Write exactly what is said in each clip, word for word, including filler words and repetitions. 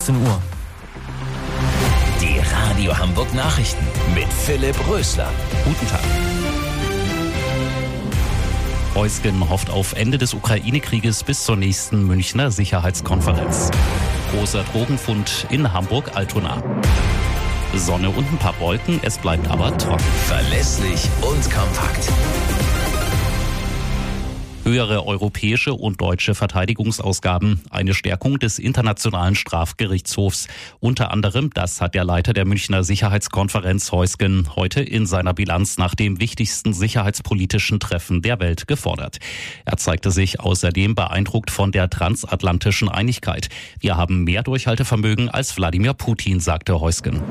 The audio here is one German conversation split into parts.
achtzehn Uhr. Die Radio Hamburg Nachrichten mit Philipp Rösler. Guten Tag. Heusgen hofft auf Ende des Ukraine-Krieges bis zur nächsten Münchner Sicherheitskonferenz. Großer Drogenfund in Hamburg-Altona. Sonne und ein paar Wolken, es bleibt aber trocken. Verlässlich und kompakt. Höhere europäische und deutsche Verteidigungsausgaben, eine Stärkung des Internationalen Strafgerichtshofs. Unter anderem, das hat der Leiter der Münchner Sicherheitskonferenz Heusgen heute in seiner Bilanz nach dem wichtigsten sicherheitspolitischen Treffen der Welt gefordert. Er zeigte sich außerdem beeindruckt von der transatlantischen Einigkeit. Wir haben mehr Durchhaltevermögen als Wladimir Putin, sagte Heusgen.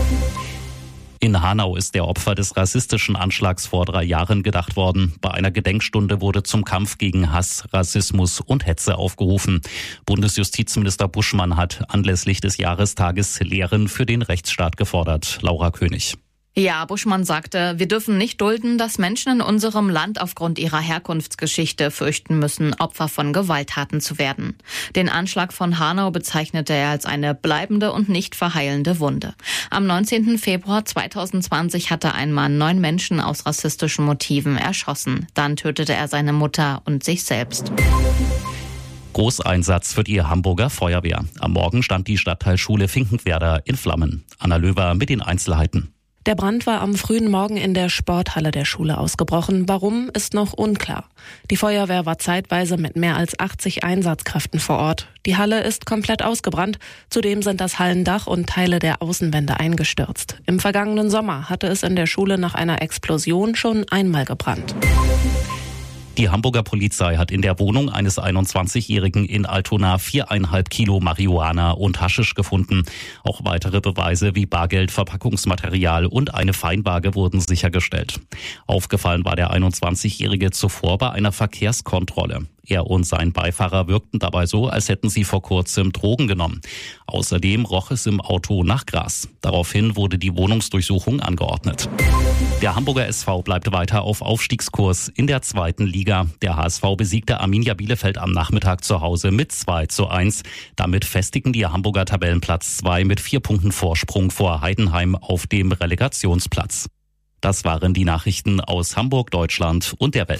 In Hanau ist der Opfer des rassistischen Anschlags vor drei Jahren gedacht worden. Bei einer Gedenkstunde wurde zum Kampf gegen Hass, Rassismus und Hetze aufgerufen. Bundesjustizminister Buschmann hat anlässlich des Jahrestages Lehren für den Rechtsstaat gefordert. Laura König. Ja, Buschmann sagte, wir dürfen nicht dulden, dass Menschen in unserem Land aufgrund ihrer Herkunftsgeschichte fürchten müssen, Opfer von Gewalttaten zu werden. Den Anschlag von Hanau bezeichnete er als eine bleibende und nicht verheilende Wunde. Am neunzehnten Februar zweitausendzwanzig hatte ein Mann neun Menschen aus rassistischen Motiven erschossen. Dann tötete er seine Mutter und sich selbst. Großeinsatz für die Hamburger Feuerwehr. Am Morgen stand die Stadtteilschule Finkenwerder in Flammen. Anna Löwer mit den Einzelheiten. Der Brand war am frühen Morgen in der Sporthalle der Schule ausgebrochen. Warum, ist noch unklar. Die Feuerwehr war zeitweise mit mehr als achtzig Einsatzkräften vor Ort. Die Halle ist komplett ausgebrannt. Zudem sind das Hallendach und Teile der Außenwände eingestürzt. Im vergangenen Sommer hatte es in der Schule nach einer Explosion schon einmal gebrannt. Die Hamburger Polizei hat in der Wohnung eines einundzwanzigjährigen in Altona viereinhalb Kilo Marihuana und Haschisch gefunden. Auch weitere Beweise wie Bargeld, Verpackungsmaterial und eine Feinwaage wurden sichergestellt. Aufgefallen war der einundzwanzigjährige zuvor bei einer Verkehrskontrolle. Er und sein Beifahrer wirkten dabei so, als hätten sie vor kurzem Drogen genommen. Außerdem roch es im Auto nach Gras. Daraufhin wurde die Wohnungsdurchsuchung angeordnet. Der Hamburger S V bleibt weiter auf Aufstiegskurs in der zweiten Liga. Der H S V besiegte Arminia Bielefeld am Nachmittag zu Hause mit zwei zu eins. Damit festigen die Hamburger Tabellenplatz zwei mit vier Punkten Vorsprung vor Heidenheim auf dem Relegationsplatz. Das waren die Nachrichten aus Hamburg, Deutschland und der Welt.